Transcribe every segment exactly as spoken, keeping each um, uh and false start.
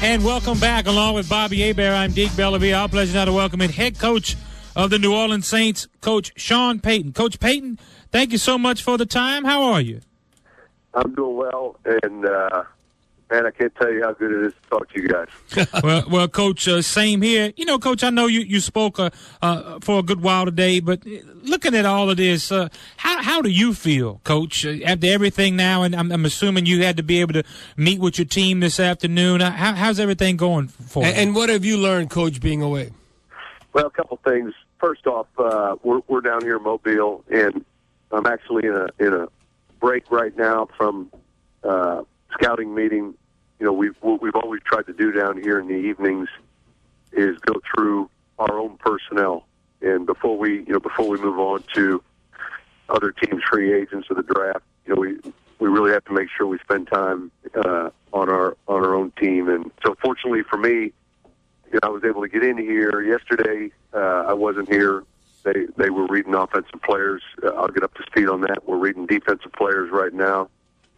And welcome back. Along with Bobby Hebert, I'm Deke Bellavia. Our pleasure now to welcome in head coach of the New Orleans Saints, Coach Sean Payton. Coach Payton, thank you so much for the time. How are you? I'm doing well, and uh, man, I can't tell you how good it is to talk to you guys. well, well, Coach, uh, same here. You know, Coach, I know you, you spoke uh, uh, for a good while today, but looking at all of this, uh, how how do you feel, Coach, uh, after everything now? And I'm, I'm assuming you had to be able to meet with your team this afternoon. How, how's everything going for you? And, and what have you learned, Coach, being away? Well, a couple things. First off, uh, we're we're down here in Mobile, and I'm actually in a in a break right now from uh, scouting meeting. You know, we've what we've always tried to do down here in the evenings is go through our own personnel, and before we you know before we move on to other teams' free agents or the draft, you know, we we really have to make sure we spend time uh, on our on our own team. And so, fortunately for me, you know, I was able to get in here yesterday. Uh, I wasn't here. They they were reading offensive players. Uh, I'll get up to speed on that. We're reading defensive players right now.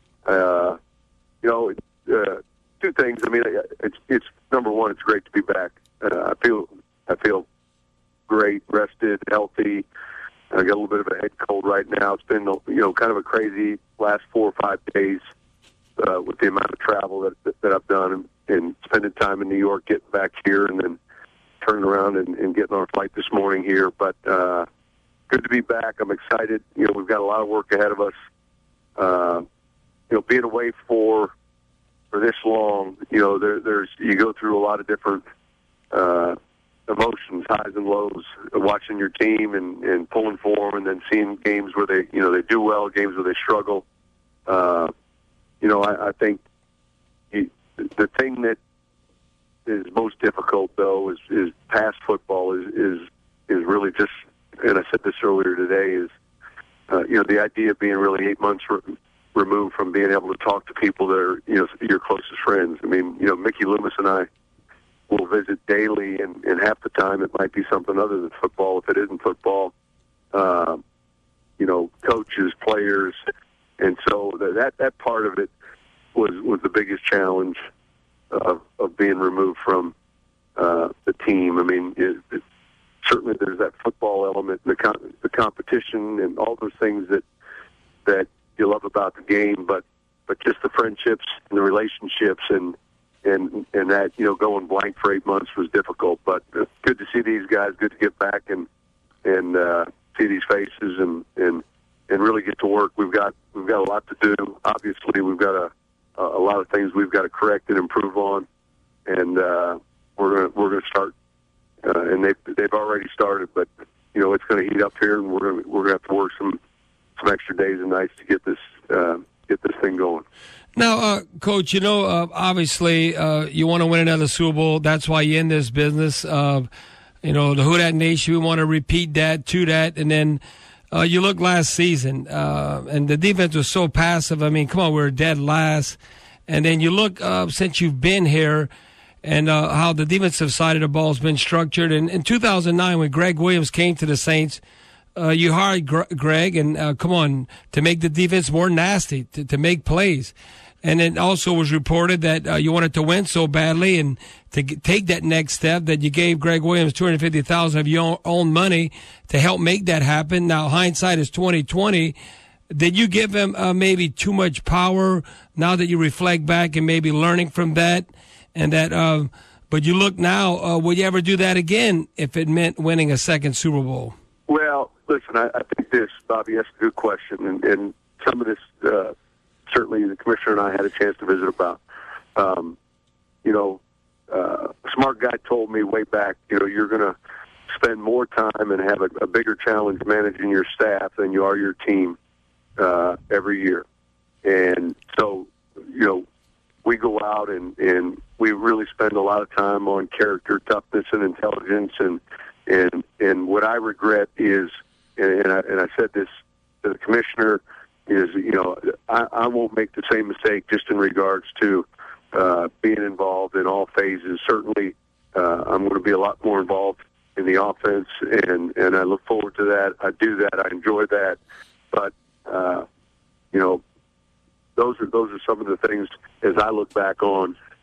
Uh, you know, uh, two things. I mean, it's it's number one. It's great to be back. Uh, I feel I feel great, rested, healthy. I got a little bit of a head cold right now. It's been you know kind of a crazy last four or five days uh, with the amount of travel that that, that I've done and, and spending time in New York, getting back here, and then turning around and, and getting on a flight this morning here. But uh, good to be back. I'm excited. You know, we've got a lot of work ahead of us. Uh, you know, being away for for this long, you know, there, there's you go through a lot of different uh, emotions, highs and lows, watching your team and, and pulling for them, and then seeing games where they, you know, they do well, games where they struggle. Uh, you know, I, I think you, the thing that is most difficult, though, is, is past football is, is is really just, and I said this earlier today, is, uh, you know, the idea of being really eight months re- removed from being able to talk to people that are, you know, your closest friends. I mean, you know, Mickey Loomis and I will visit daily, and, and half the time it might be something other than football if it isn't football. Uh, you know, coaches, players, and so that that part of it was, was the biggest challenge Of, of being removed from uh, the team. I mean, it, it, certainly there's that football element, the com- the competition, and all those things that that you love about the game. But but just the friendships and the relationships, and and and that you know going blank for eight months was difficult. But uh, good to see these guys. Good to get back and and uh, see these faces and, and and really get to work. We've got we've got a lot to do. Obviously, we've got a a lot of things we've got to correct and improve on, and uh, we're gonna we're gonna start. Uh, and they've they've already started, but you know it's going to heat up here, and we're gonna we're gonna have to work some some extra days and nights to get this uh, get this thing going. Now, uh, Coach, you know uh, obviously uh, you want to win another Super Bowl. That's why you're in this business. Uh, you know the Who Dat Nation. We want to repeat that to that, and then. Uh, you look last season, uh, and the defense was so passive. I mean, come on, we were dead last. And then you look uh, since you've been here and uh, how the defensive side of the ball has been structured. And in two thousand nine, when Greg Williams came to the Saints, uh, you hired Gr- Greg, and uh, come on, to make the defense more nasty, to, to make plays. And it also was reported that uh, you wanted to win so badly and to g- take that next step that you gave Greg Williams two hundred fifty thousand dollars of your own money to help make that happen. Now, hindsight is twenty twenty. Did you give him uh, maybe too much power now that you reflect back and maybe learning from that? And that, uh, but you look now, uh, would you ever do that again if it meant winning a second Super Bowl? Well, listen, I, I think this, Bobby, that's a good question, and, and some of this. Uh, Certainly, the commissioner and I had a chance to visit about. Um, you know, uh, a smart guy told me way back, you know, you're going to spend more time and have a, a bigger challenge managing your staff than you are your team uh, every year. And so, you know, we go out and, and we really spend a lot of time on character, toughness, and intelligence. And and and what I regret is, and, and, I, and I said this to the commissioner, is, you know, I, I won't make the same mistake just in regards to uh, being involved in all phases. Certainly, uh, I'm going to be a lot more involved in the offense, and, and I look forward to that. I do that. I enjoy that. But, uh, you know, those are those are some of the things as I look back on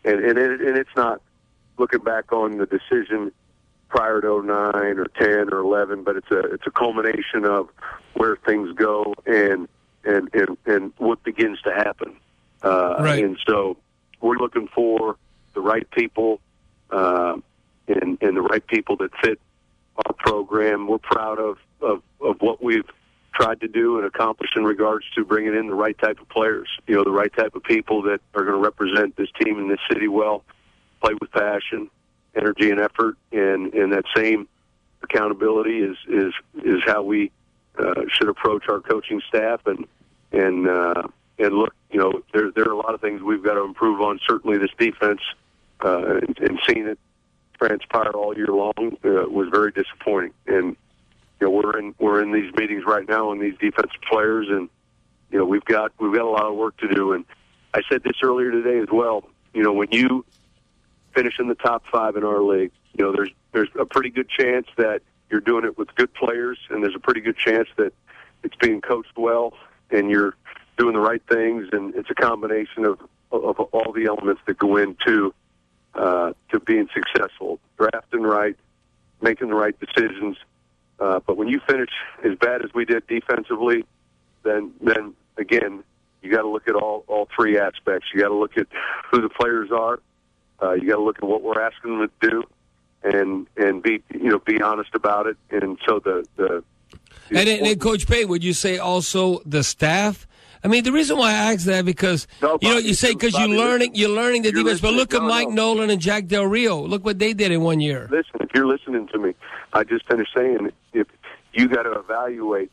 and and, it, and it's not looking back on the decision prior to oh nine or ten or eleven, but it's a it's a culmination of where things go and and and, and what begins to happen. Uh, right. And so we're looking for the right people uh, and and the right people that fit our program. We're proud of, of, of what we've tried to do and accomplish in regards to bringing in the right type of players, you know, the right type of people that are going to represent this team and this city well, play with passion, energy, and effort, and, and that same accountability is is, is how we uh, should approach our coaching staff. And and uh, and look, you know, there there are a lot of things we've got to improve on. Certainly, this defense uh, and, and seeing it transpire all year long uh, was very disappointing. And you know, we're in we're in these meetings right now on these defensive players, and you know, we've got we've got a lot of work to do. And I said this earlier today as well. You know, when you finish in the top five in our league, you know, there's there's a pretty good chance that you're doing it with good players, and there's a pretty good chance that it's being coached well, and you're doing the right things, and it's a combination of of all the elements that go into uh, to being successful, drafting right, making the right decisions. Uh, but when you finish as bad as we did defensively, then then again, you got to look at all all three aspects. You got to look at who the players are. Uh, you got to look at what we're asking them to do, and and be you know be honest about it. And so the the, the and, and, and Coach Payne, would you say also the staff? I mean, the reason why I ask that because no, you know you say because you're learning listen. you're learning the You're defense, but look at no, Mike no. Nolan and Jack Del Rio. Look what they did in one year. Listen, if you're listening to me, I just finished saying if you got to evaluate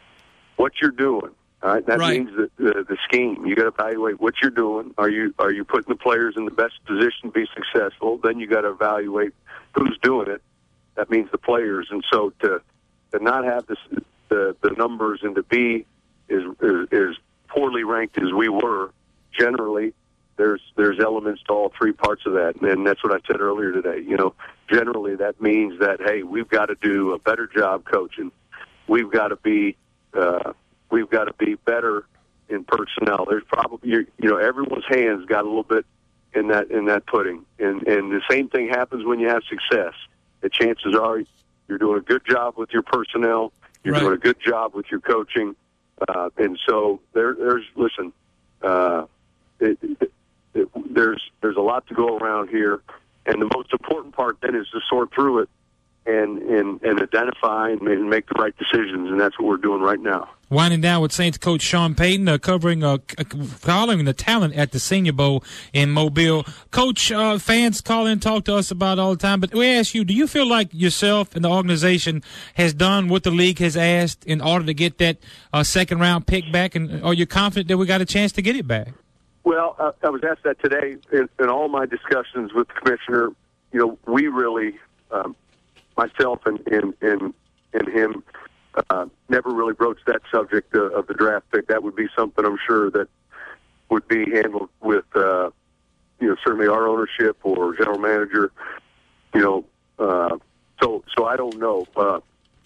what you're doing. All right, that right. means the, the the scheme. You got to evaluate what you're doing. Are you are you putting the players in the best position to be successful? Then you got to evaluate who's doing it. That means the players. And so to to not have this, the the numbers and to be is is, is poorly ranked as we were. Generally, there's there's elements to all three parts of that, and that's what I said earlier today. You know, generally that means that hey, we've got to do a better job coaching. We've got to be uh, We've got to be better in personnel. There's probably, you know, everyone's hands got a little bit in that in that pudding, and and the same thing happens when you have success. The chances are you're doing a good job with your personnel. You're right. doing a good job with your coaching, uh, and so there, there's listen. Uh, it, it, it, there's there's a lot to go around here, and the most important part then is to sort through it and and, and identify and make the right decisions, and that's what we're doing right now. Winding down with Saints coach Sean Payton, uh, covering, uh, following the talent at the Senior Bowl in Mobile. Coach, uh, fans call in and talk to us about it all the time, but we ask you, do you feel like yourself and the organization has done what the league has asked in order to get that uh, second round pick back, and are you confident that we got a chance to get it back? Well, uh, I was asked that today in, in all my discussions with the commissioner. You know, we really, um, myself and, and, and, and him, Uh, never really broached that subject uh, of the draft pick. That would be something I'm sure that would be handled with, uh, you know, certainly our ownership or general manager. You know, uh, so so I don't know uh,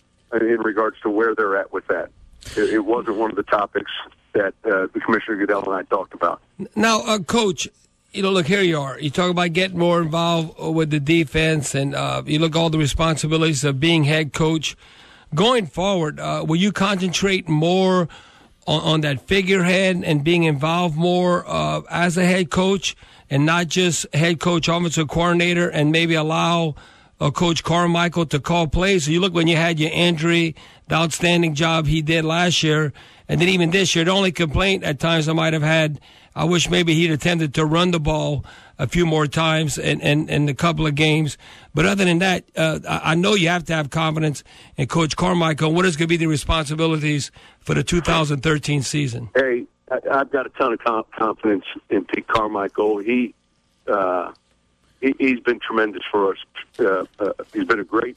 in regards to where they're at with that. It, it wasn't one of the topics that uh, the Commissioner Goodell and I talked about. Now, uh, Coach, you know, look, here you are. You talk about getting more involved with the defense, and uh, you look at all the responsibilities of being head coach. Going forward, uh, will you concentrate more on, on that figurehead and being involved more uh, as a head coach and not just head coach, offensive coordinator, and maybe allow uh, Coach Carmichael to call plays? So you look when you had your injury, the outstanding job he did last year, and then even this year, the only complaint at times I might have had, I wish maybe he'd attempted to run the ball a few more times in, in, in a couple of games. But other than that, uh, I know you have to have confidence in Coach Carmichael. What is going to be the responsibilities for the two thousand thirteen season? Hey, I, I've got a ton of comp- confidence in Pete Carmichael. He, uh, he he's been tremendous for us. Uh, uh, he's been a great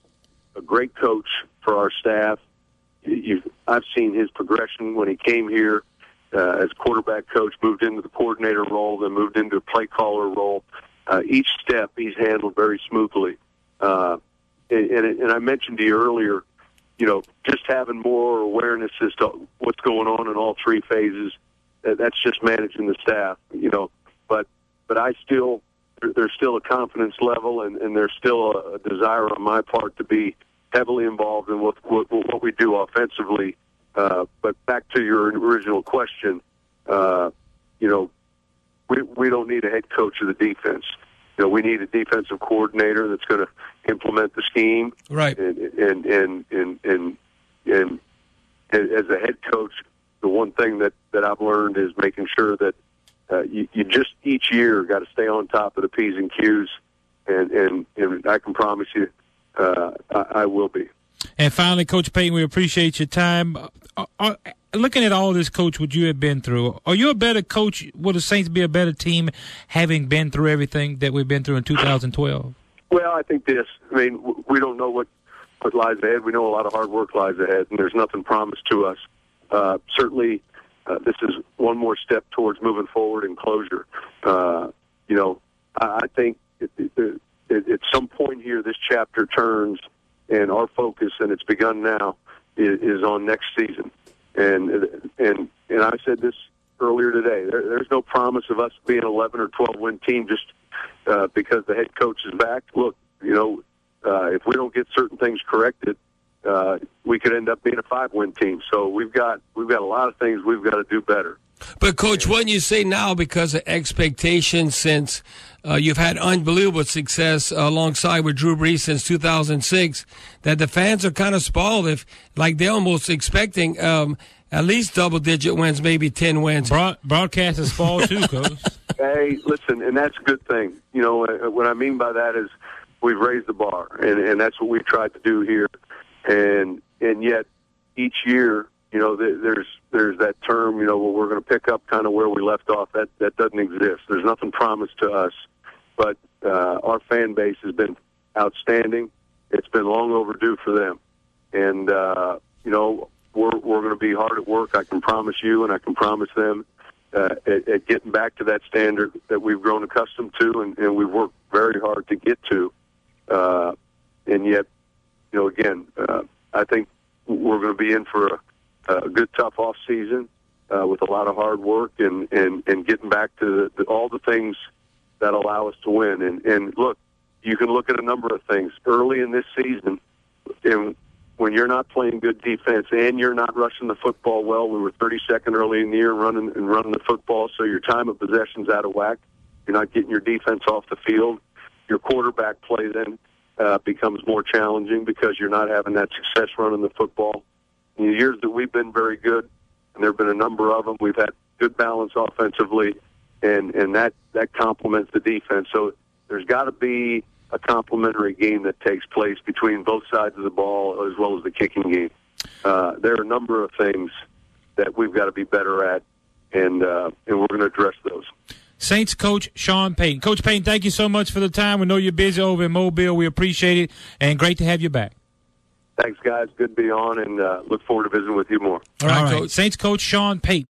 a great coach for our staff. You, I've seen his progression when he came here. Uh, as quarterback coach, moved into the coordinator role, then moved into a play caller role. Uh, each step he's handled very smoothly. Uh, and, and, and I mentioned to you earlier, you know, just having more awareness as to what's going on in all three phases. Uh, that's just managing the staff, you know. But but I still there, there's still a confidence level, and, and there's still a, a desire on my part to be heavily involved in what what, what we do offensively. Uh, but back to your original question, uh, you know, we we don't need a head coach of the defense. You know, we need a defensive coordinator that's going to implement the scheme. Right. And and and and and, and, and as a head coach, the one thing that, that I've learned is making sure that uh, you, you just each year got to stay on top of the P's and Q's, and and, and I can promise you, uh, I, I will be. And finally, Coach Payton, we appreciate your time. Uh, uh, looking at all this, Coach, what you have been through, are you a better coach? Will the Saints be a better team having been through everything that we've been through in two thousand twelve? Well, I think this. I mean, we don't know what, what lies ahead. We know a lot of hard work lies ahead, and there's nothing promised to us. Uh, certainly, uh, this is one more step towards moving forward and closure. Uh, you know, I, I think it, it, it, at some point here, this chapter turns, and our focus, and it's begun now, is, is on next season. And and and I said this earlier today. There, there's no promise of us being an eleven or twelve win team just uh, because the head coach is back. Look, you know, uh, if we don't get certain things corrected, uh, we could end up being a five win team. So we've got we've got a lot of things we've got to do better. But, Coach, wouldn't you say now, because of expectations, since uh, you've had unbelievable success uh, alongside with Drew Brees since two thousand six, that the fans are kind of spoiled, if like they're almost expecting um, at least double-digit wins, maybe ten wins? Broad, broadcast is spoiled too, Coach. Hey, listen, and that's a good thing. You know, uh, what I mean by that is we've raised the bar, and, and that's what we've tried to do here. And and yet each year, you know, there's there's that term, you know, where we're going to pick up kind of where we left off. That that doesn't exist. There's nothing promised to us. But uh, our fan base has been outstanding. It's been long overdue for them. And, uh, you know, we're we're going to be hard at work, I can promise you, and I can promise them, uh, at, at getting back to that standard that we've grown accustomed to and, and we've worked very hard to get to. Uh, and yet, you know, again, uh, I think we're going to be in for a a good, tough off season uh, with a lot of hard work and, and, and getting back to the, the, all the things that allow us to win. And, and look, you can look at a number of things early in this season. And when you're not playing good defense and you're not rushing the football well, we were thirty-second early in the year running and running the football, so your time of possession's out of whack. You're not getting your defense off the field. Your quarterback play then uh, becomes more challenging because you're not having that success running the football. In the years that we've been very good, and there have been a number of them, we've had good balance offensively, and, and that, that complements the defense. So there's got to be a complementary game that takes place between both sides of the ball as well as the kicking game. Uh, there are a number of things that we've got to be better at, and uh, and we're going to address those. Saints coach Sean Payton. Coach Payton, thank you so much for the time. We know you're busy over in Mobile. We appreciate it, and great to have you back. Thanks, guys. Good to be on, and uh, look forward to visiting with you more. All right, All right. Coach. Saints coach Sean Payton.